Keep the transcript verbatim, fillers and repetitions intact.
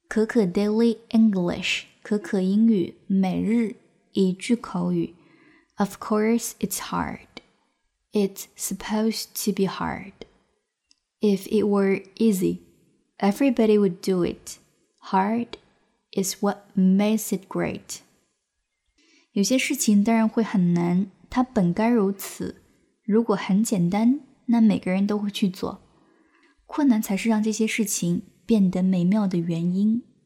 可可 Daily English 可可英语每日一句口语 Of course it's hard. It's supposed to be hard. If it were easy, everybody would do it. Hard is what makes it great. 有些事情当然会很难，它本该如此。如果很简单，那每个人都会去做。困难才是让这些事情变得美妙的原因。